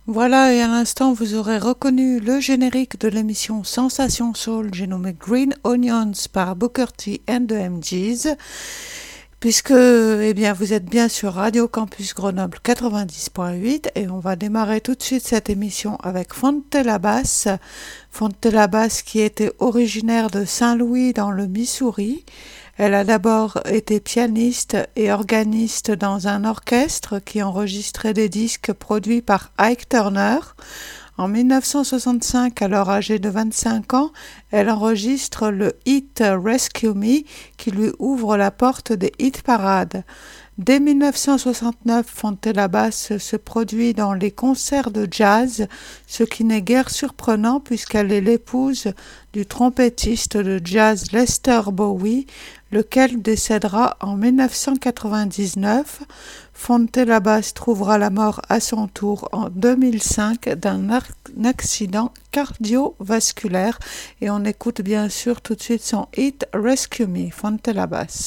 Voilà, et à l'instant, vous aurez reconnu le générique de l'émission Sensation Soul, j'ai nommé Green Onions par Booker T and the MGs, puisque vous êtes bien sur Radio Campus Grenoble 90.8 et on va démarrer tout de suite cette émission avec Fontella Bass. Fontella Bass qui était originaire de Saint-Louis dans le Missouri. Elle a d'abord été pianiste et organiste dans un orchestre qui enregistrait des disques produits par Ike Turner. En 1965, alors âgée de 25 ans, elle enregistre le hit Rescue Me qui lui ouvre la porte des hit parades. Dès 1969, Fontella Bass se produit dans les concerts de jazz, ce qui n'est guère surprenant puisqu'elle est l'épouse du trompettiste de jazz Lester Bowie, lequel décédera en 1999. Fontella Bass trouvera la mort à son tour en 2005 d'un accident cardiovasculaire et on écoute bien sûr tout de suite son hit Rescue Me, Fontella Bass.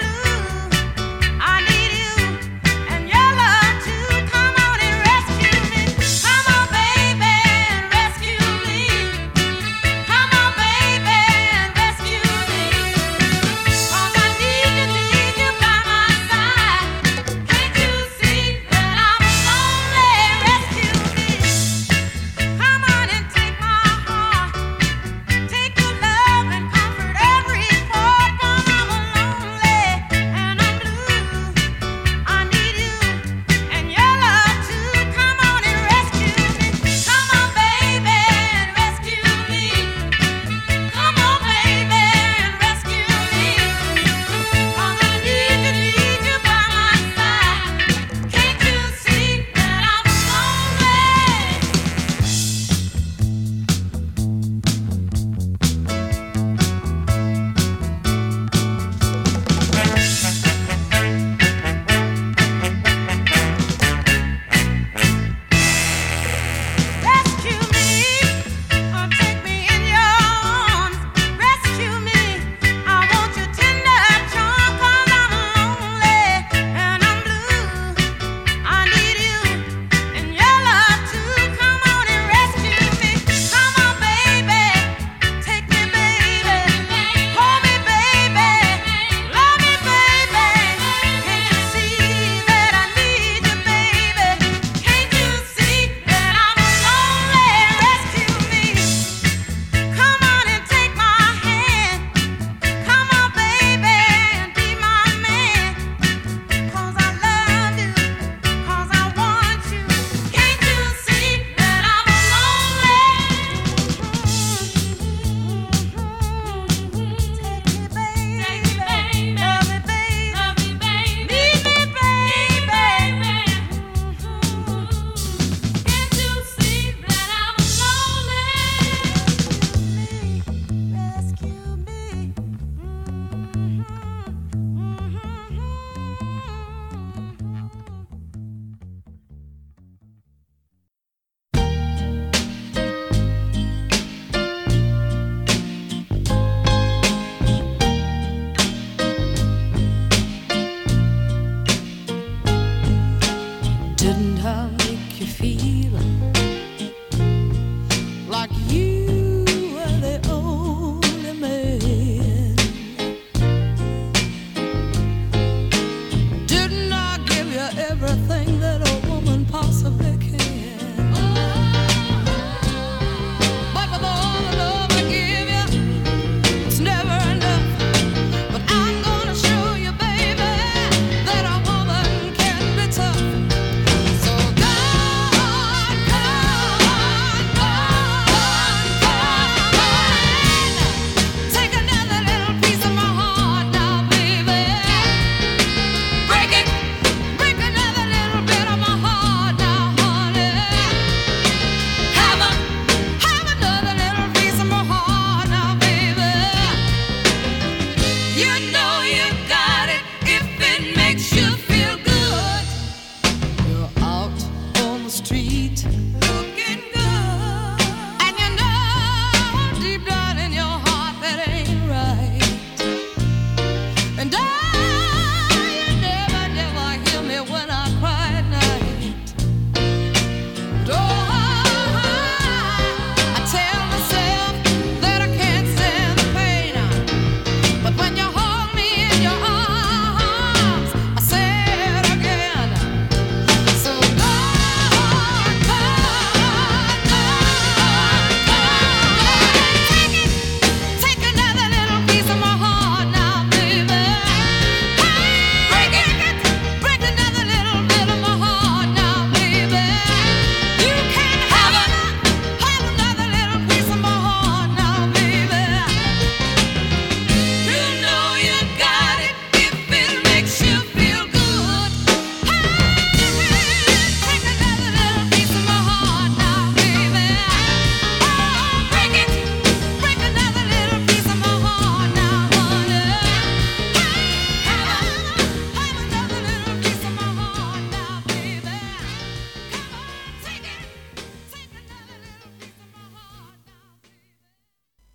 I need you and your love to come on and rescue me.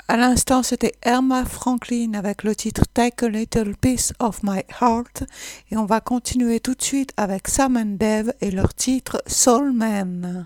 À l'instant, c'était Erma Franklin avec le titre Take a Little Piece of My Heart. Et on va continuer tout de suite avec Sam and Dave et leur titre Soul Man.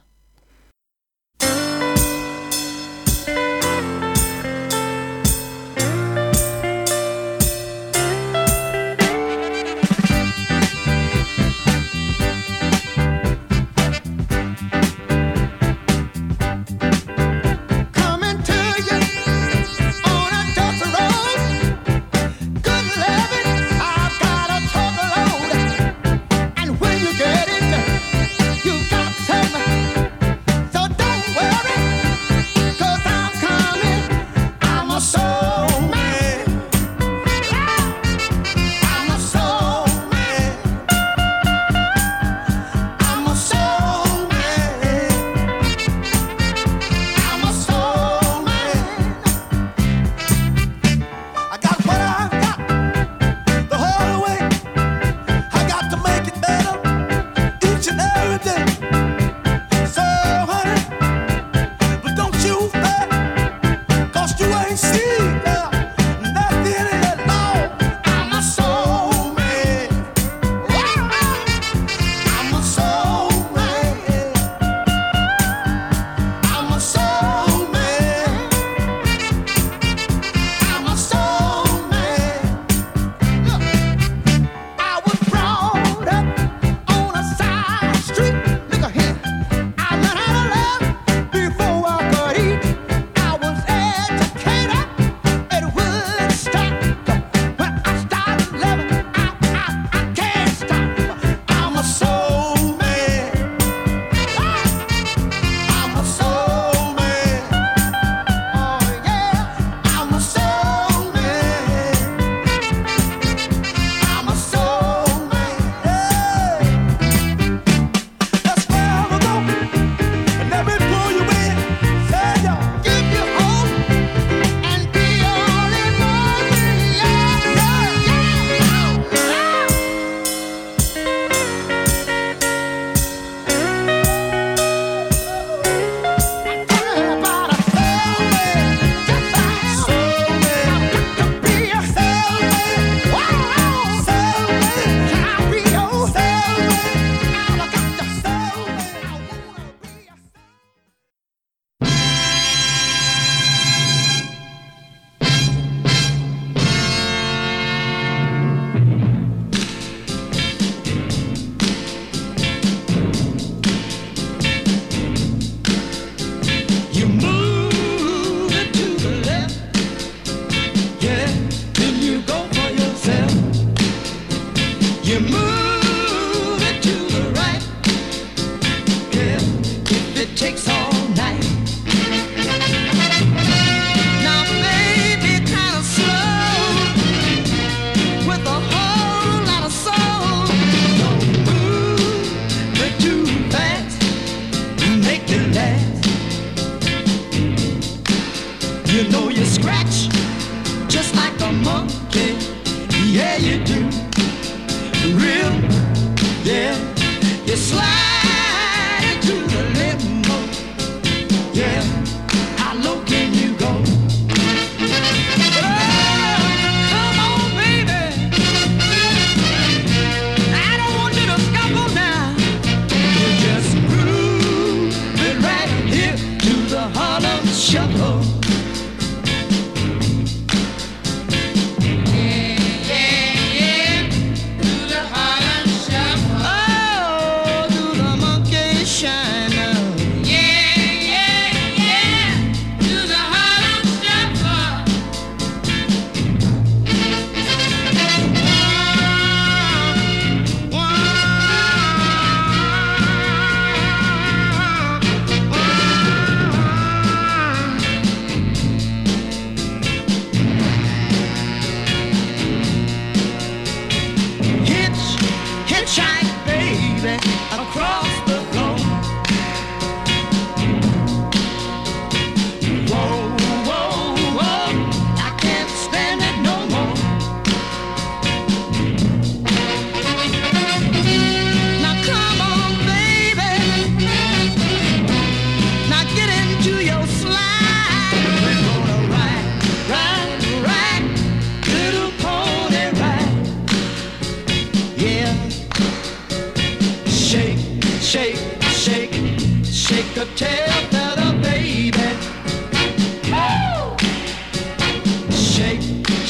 Shine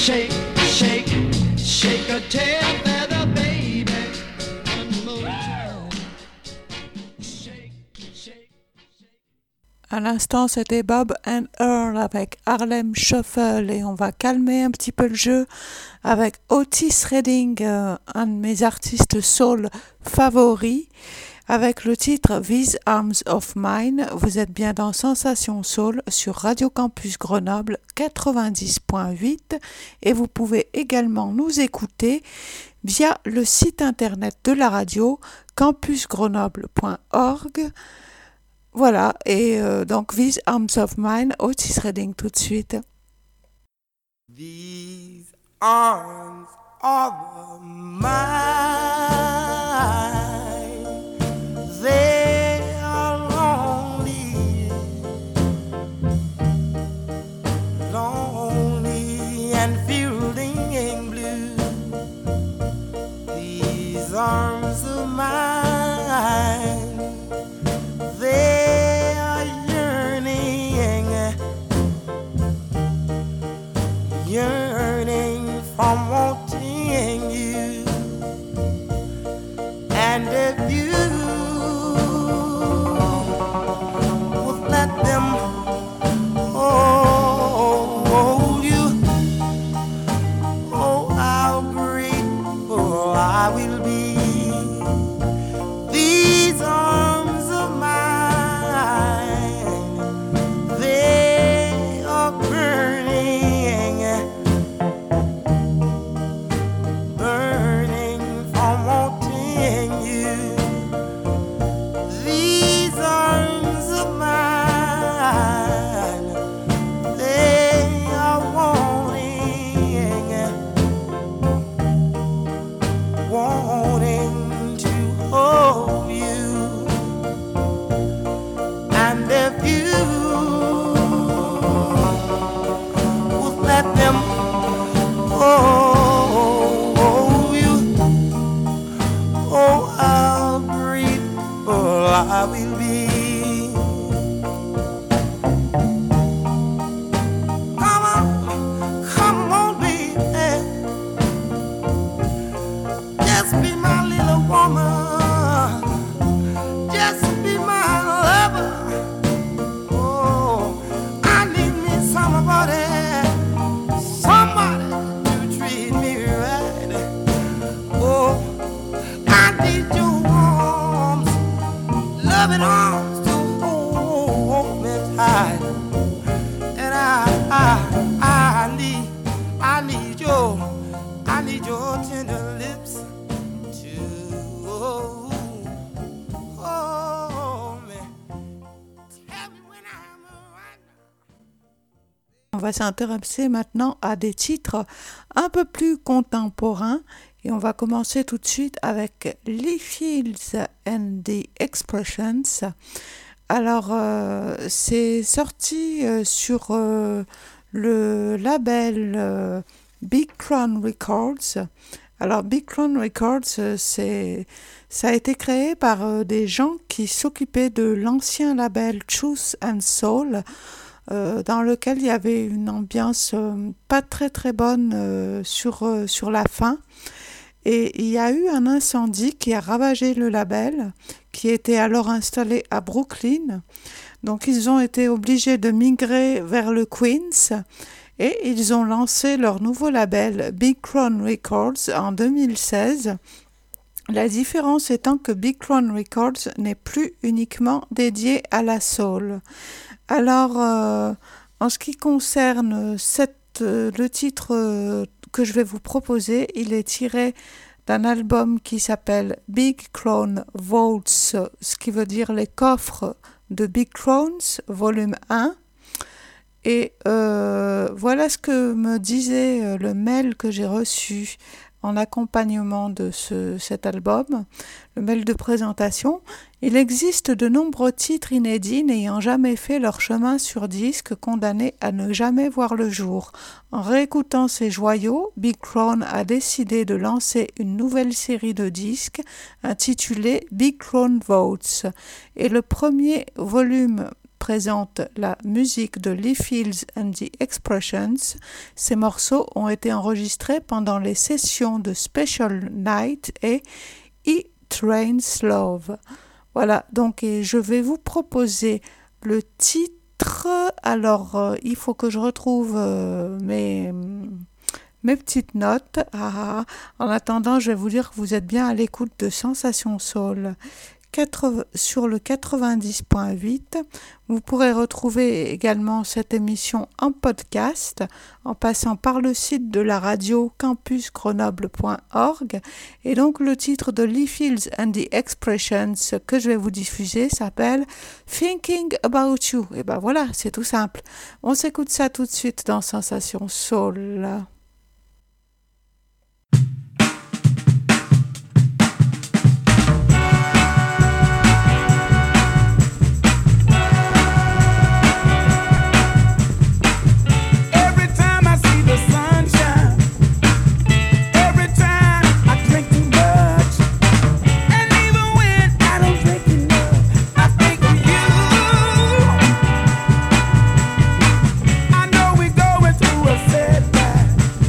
Shake, shake, shake a tail feather, baby. One more time. Shake, shake. À l'instant, c'était Bob and Earl avec Harlem Shuffle et on va calmer un petit peu le jeu avec Otis Redding, un de mes artistes soul favoris, avec le titre These Arms of Mine. Vous êtes bien dans Sensation Soul sur Radio Campus Grenoble 90.8 et vous pouvez également nous écouter via le site internet de la radio campusgrenoble.org. Voilà, et donc These Arms of Mine, Otis Redding tout de suite. These arms of mine, they are lonely, lonely and fielding blue. These arms of mine, they are yearning, yearning from wanting you. And if you would let them hold you, oh, how grateful I will be. These arms of mine, they are burning, burning from wanting you. These arms of mine, they are wanting, wanting to hold you. And if you would let them hold you, oh, how grateful I will be. Come on, baby, just be my little woman, just be my lover. Oh, I need me somebody, somebody to treat me right. Oh, I need your arms, loving arms to hold me tight. And I need your tender lips to hold me. Tell me when I'm right. On va s'intéresser maintenant à des titres un peu plus contemporains et on va commencer tout de suite avec Lee Fields and the Expressions. Alors, c'est sorti sur le label Big Crown Records. Alors, Big Crown Records, ça a été créé par des gens qui s'occupaient de l'ancien label Truth and Soul, dans lequel il y avait une ambiance pas très très bonne sur la fin. Et il y a eu un incendie qui a ravagé le label, qui était alors installé à Brooklyn. Donc ils ont été obligés de migrer vers le Queens et ils ont lancé leur nouveau label Big Crown Records en 2016. La différence étant que Big Crown Records n'est plus uniquement dédié à la soul. Alors, en ce qui concerne le titre que je vais vous proposer, il est tiré d'un album qui s'appelle Big Crown Vaults, ce qui veut dire les coffres de Big Crowns, volume 1. Et voilà ce que me disait le mail que j'ai reçu en accompagnement de cet album, le mail de présentation. Il existe de nombreux titres inédits n'ayant jamais fait leur chemin sur disque, condamnés à ne jamais voir le jour. En réécoutant ces joyaux, Big Crown a décidé de lancer une nouvelle série de disques intitulée Big Crown Votes. Et le premier volume présente la musique de Lee Fields and the Expressions. Ces morceaux ont été enregistrés pendant les sessions de Special Night et E-Train's Love. Voilà, donc et je vais vous proposer le titre. Alors, il faut que je retrouve mes petites notes. En attendant, je vais vous dire que vous êtes bien à l'écoute de Sensation Soul sur le 90.8. Vous pourrez retrouver également cette émission en podcast en passant par le site de la radio campusgrenoble.org. Et donc le titre de Lee Fields and the Expressions que je vais vous diffuser s'appelle Thinking About You. Et ben voilà, c'est tout simple. On s'écoute ça tout de suite dans Sensation Soul. I know we're going through a setback.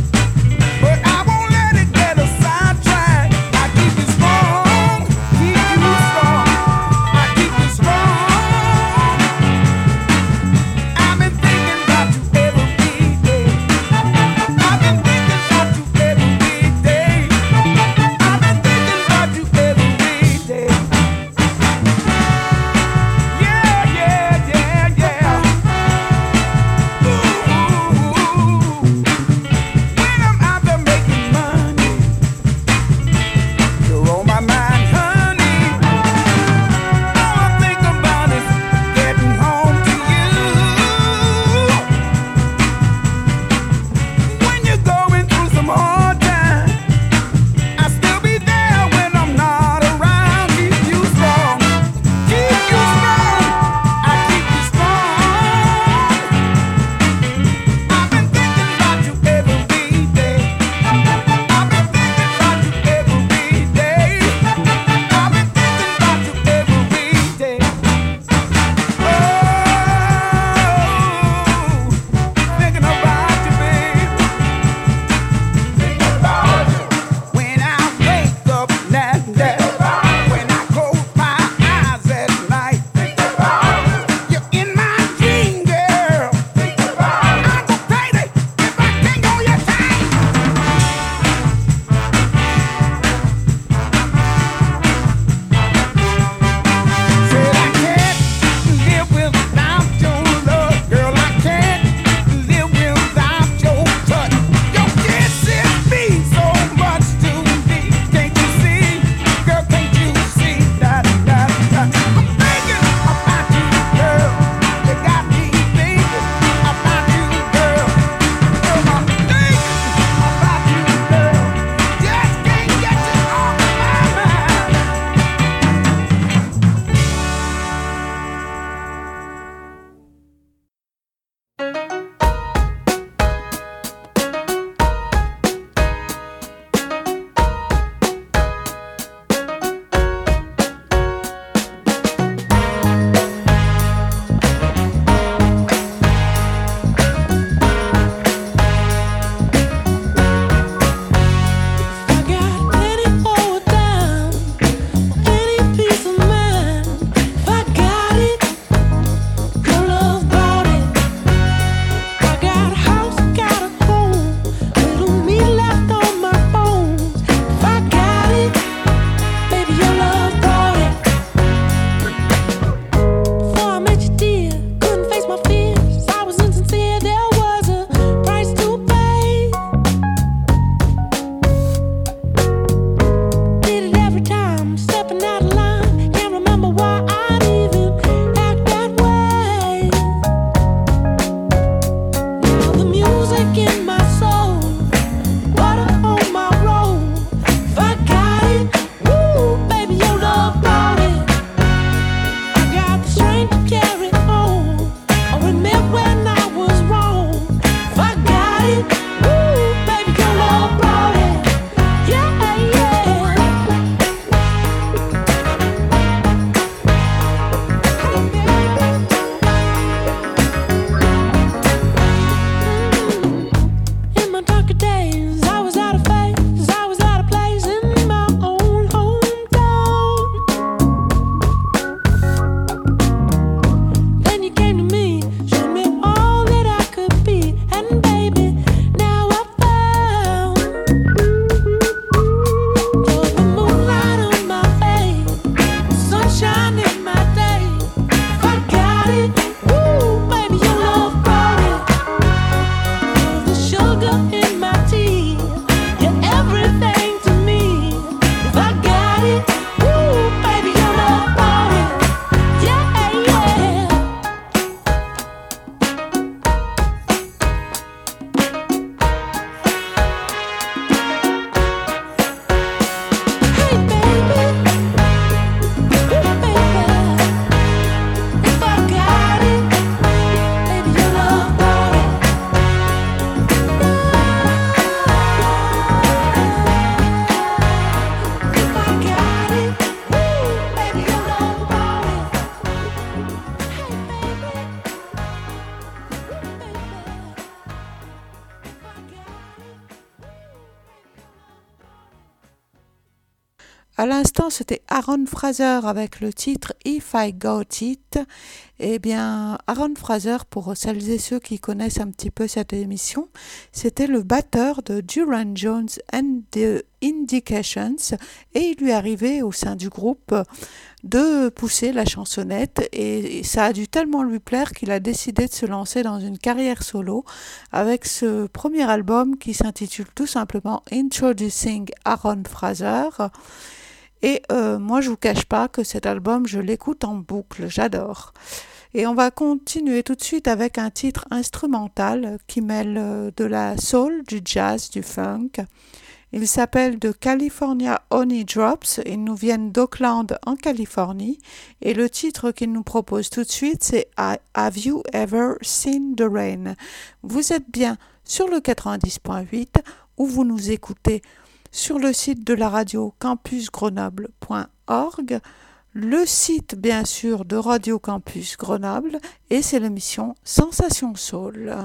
À l'instant, c'était Aaron Fraser avec le titre If I Got It. Eh bien, Aaron Fraser, pour celles et ceux qui connaissent un petit peu cette émission, c'était le batteur de Duran Jones and the Indications et il lui arrivait au sein du groupe de pousser la chansonnette et ça a dû tellement lui plaire qu'il a décidé de se lancer dans une carrière solo avec ce premier album qui s'intitule tout simplement Introducing Aaron Fraser. Et moi, je vous cache pas que cet album, je l'écoute en boucle, j'adore. Et on va continuer tout de suite avec un titre instrumental qui mêle de la soul, du jazz, du funk. Il s'appelle The California Honey Drops. Ils nous viennent d'Oakland en Californie. Et le titre qu'il nous propose tout de suite, c'est Have You Ever Seen the Rain? Vous êtes bien sur le 90.8 où vous nous écoutez sur le site de la radio campusgrenoble.org, le site bien sûr de Radio Campus Grenoble et c'est l'émission Sensation Soul.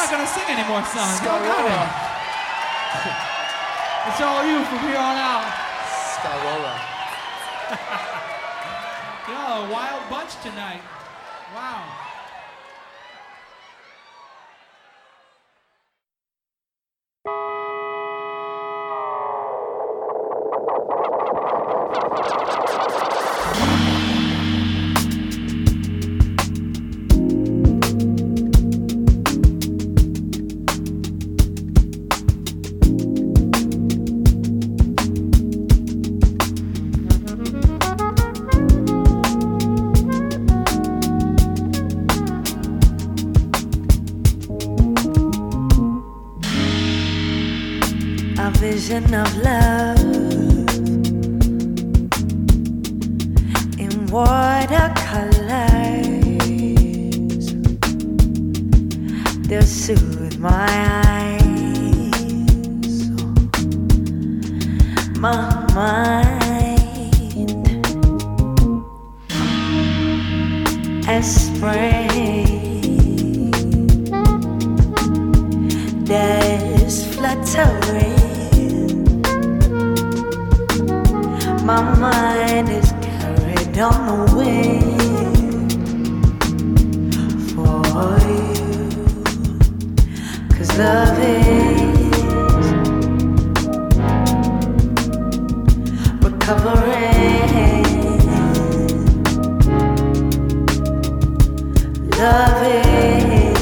not going to sing any more songs. I got Scarora. it. It's all you from here on out. Scarora. Y'all a wild bunch tonight. Wow. A vision of love in watercolors, they'll soothe my eyes, my mind, as spring that's fluttering. My mind is carried on the wind for you, 'cause love is recovering. Love is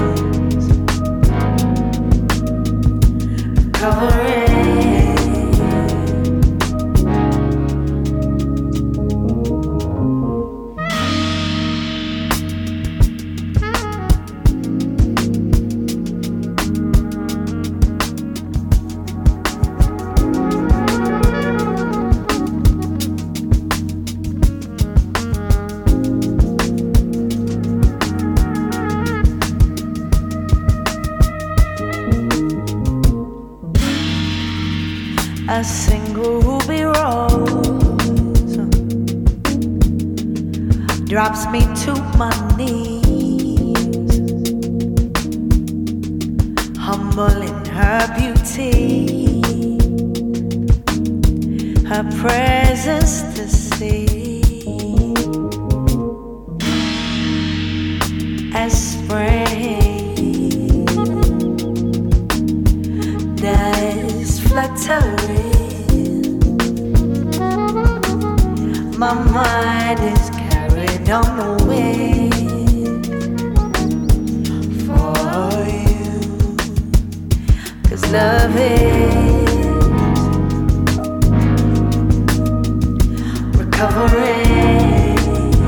recovering. A single ruby rose drops me to my knees, humble in her beauty, her presence to see, as spring that's fluttering. My mind is carried on the wind for you, 'cause love is recovering.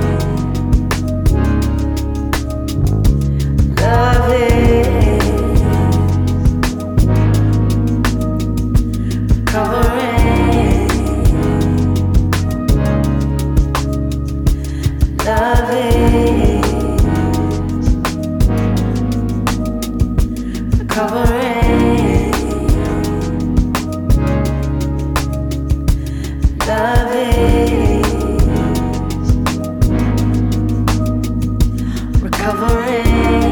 Love is recovering. Love is recovering. Love is recovering.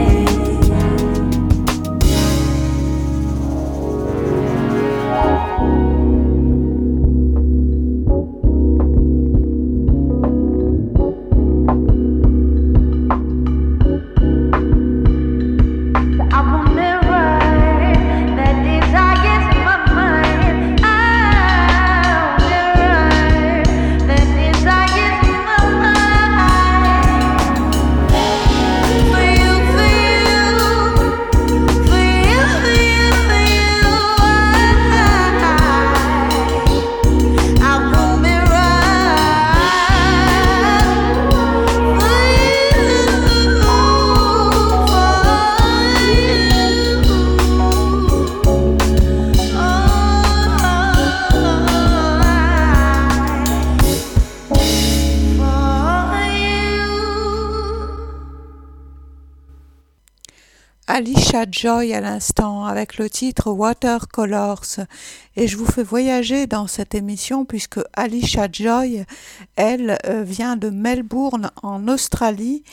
Alicia Joy à l'instant avec le titre Watercolors, et je vous fais voyager dans cette émission puisque Alicia Joy, elle, vient de Melbourne en Australie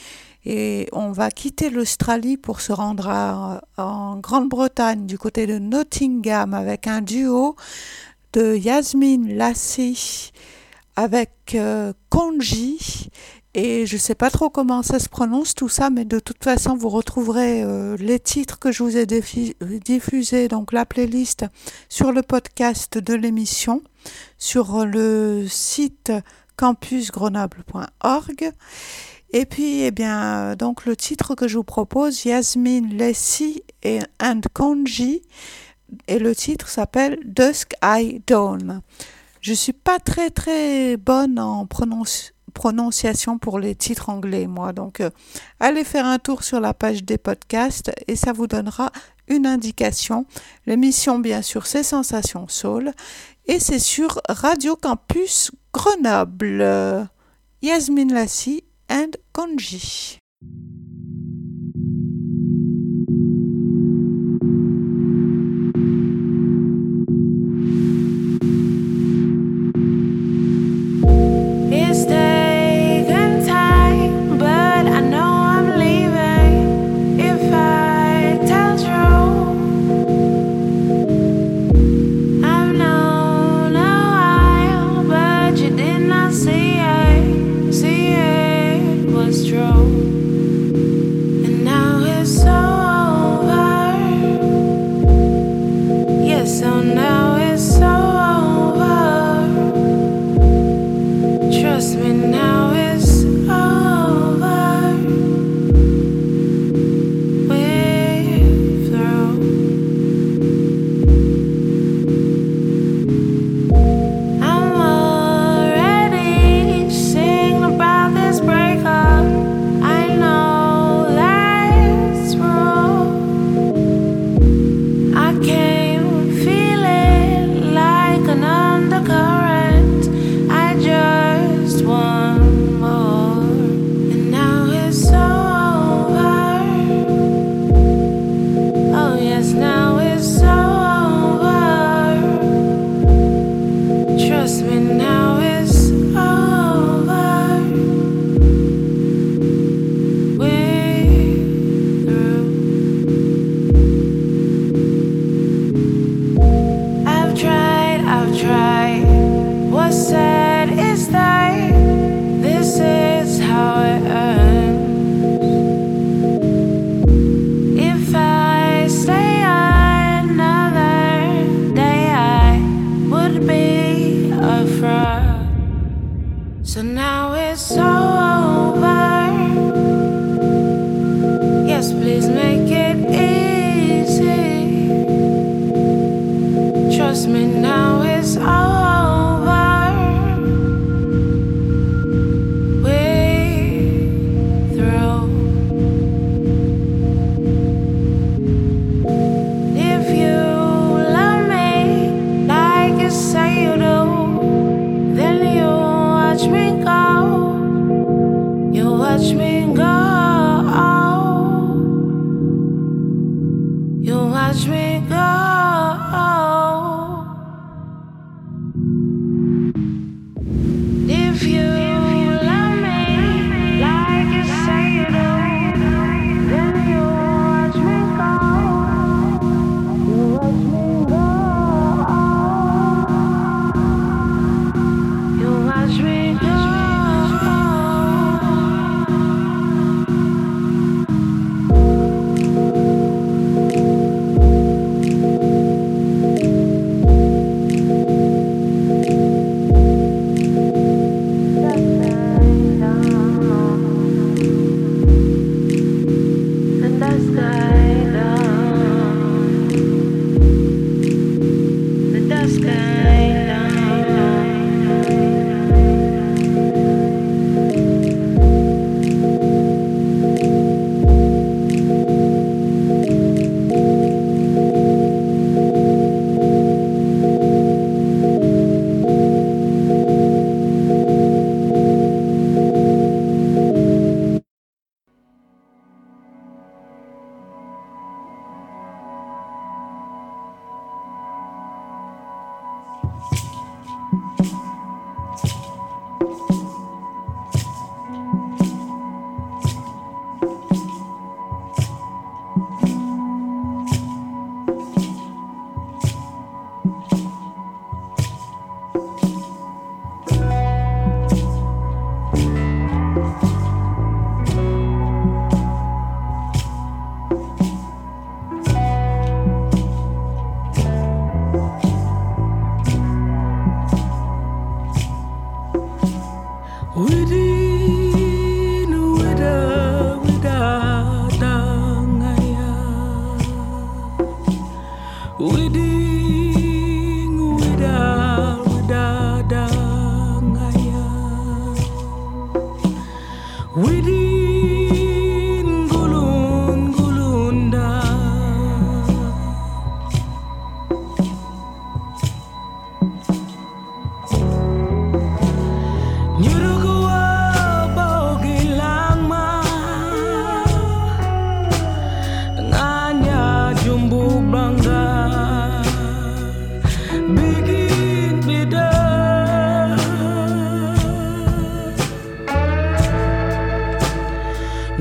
Et on va quitter l'Australie pour se rendre en Grande-Bretagne, du côté de Nottingham, avec un duo de Yasmine Lassie avec Konji. Et je ne sais pas trop comment ça se prononce tout ça, mais de toute façon, vous retrouverez les titres que je vous ai diffusés, donc la playlist sur le podcast de l'émission, sur le site campusgrenoble.org. Et puis, eh bien, donc le titre que je vous propose, Yasmine Lassie and Konji, et le titre s'appelle Dusk I Dawn. Je ne suis pas très très bonne en prononciation pour les titres anglais, moi. Donc, allez faire un tour sur la page des podcasts et ça vous donnera une indication. L'émission, bien sûr, c'est Sensation Soul et c'est sur Radio Campus Grenoble. Yasmine Lassie and Konji. It's taken time, but I know I'm leaving if I tell true. I've known a while, but you did not see it was true.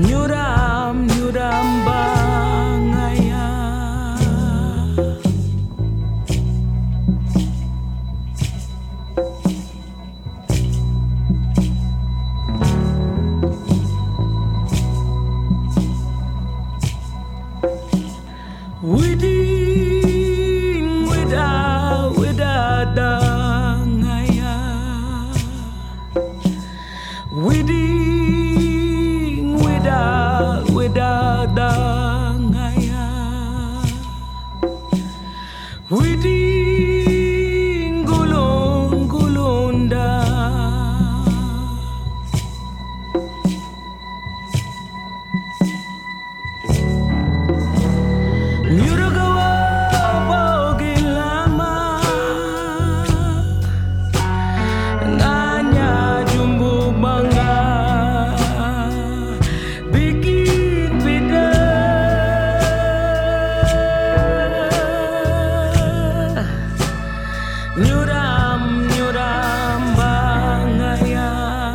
Nyuram bangaya. Widing wida dangaya. Widing wida dangaya. Widing gulunda. Nyuragawa bogilama. Nanya jumbo bangga. Bikin beda. Nyuram bangaya.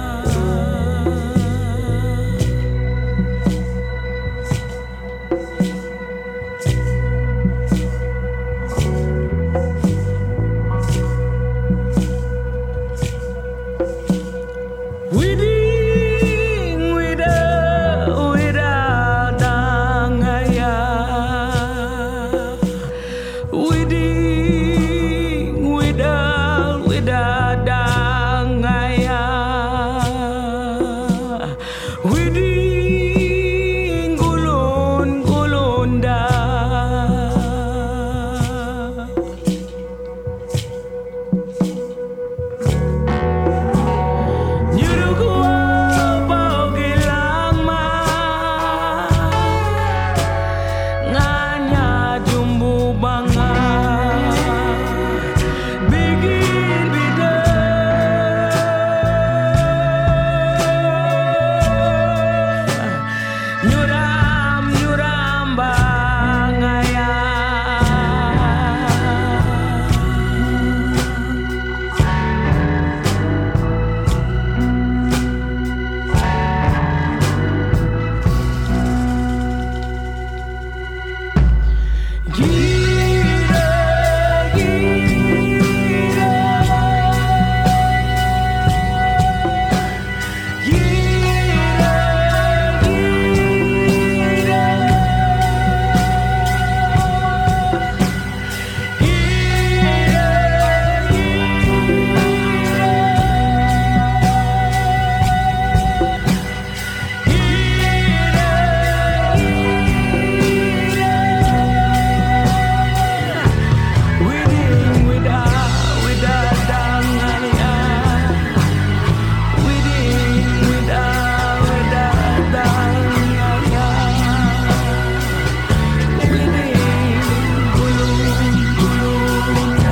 Widing wida dangaya. Widing wida dangaya. Widing gulunda. Nyuruguwa bogilama. Nganya jumbo bangga. Bikin beda. Nyuram bangaya. Widing wida dangaya. Widing wida dangaya. Widing gulunda.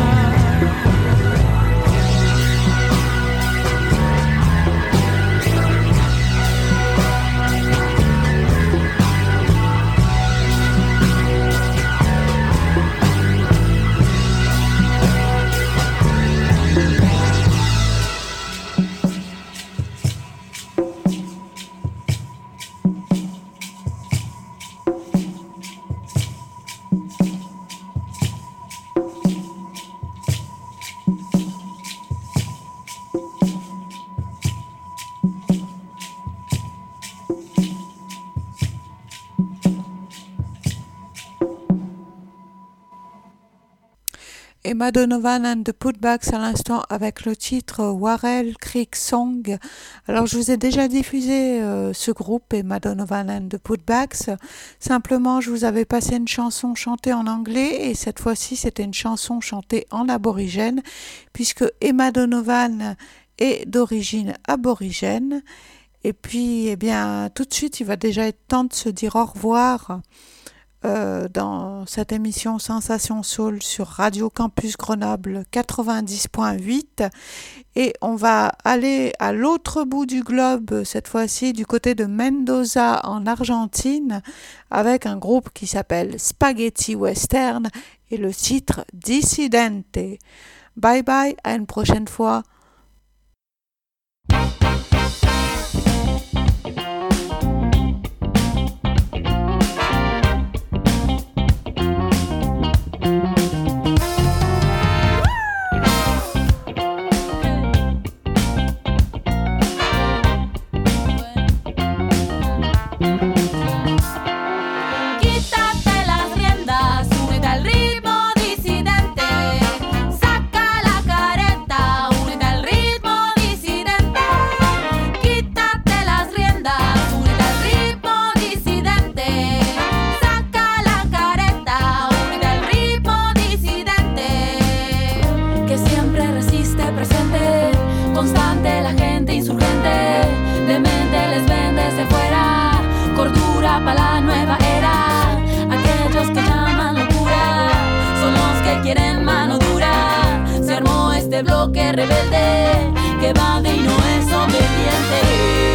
Emma Donovan and the Putbacks à l'instant avec le titre Warrell Creek Song. Alors je vous ai déjà diffusé ce groupe Emma Donovan and the Putbacks. Simplement je vous avais passé une chanson chantée en anglais et cette fois-ci c'était une chanson chantée en aborigène puisque Emma Donovan est d'origine aborigène. Et puis eh bien tout de suite il va déjà être temps de se dire au revoir. Dans cette émission Sensation Soul sur Radio Campus Grenoble 90.8 et on va aller à l'autre bout du globe cette fois-ci du côté de Mendoza en Argentine avec un groupe qui s'appelle Spaghetti Western et le titre Dissidente. Bye bye, à une prochaine fois. cordura para la nueva era. Aquellos que llaman locura son los que quieren mano dura. Se armó este bloque rebelde que evade y no es obediente.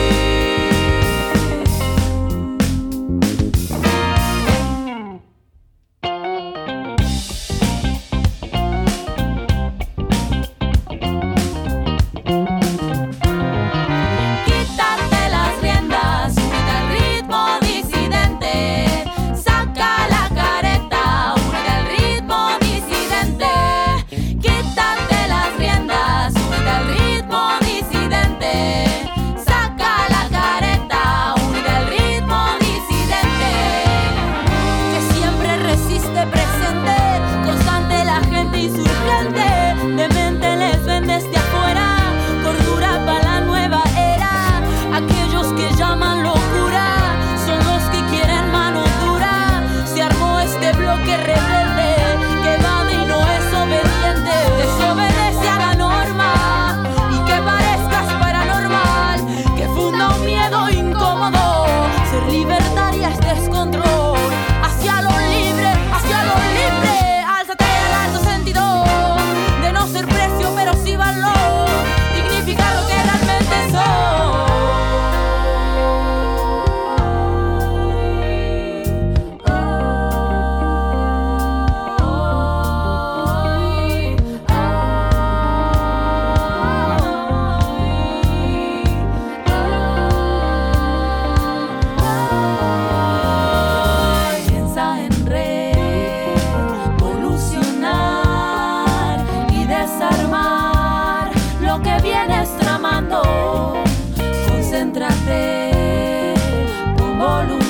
Concéntrate con voluntad.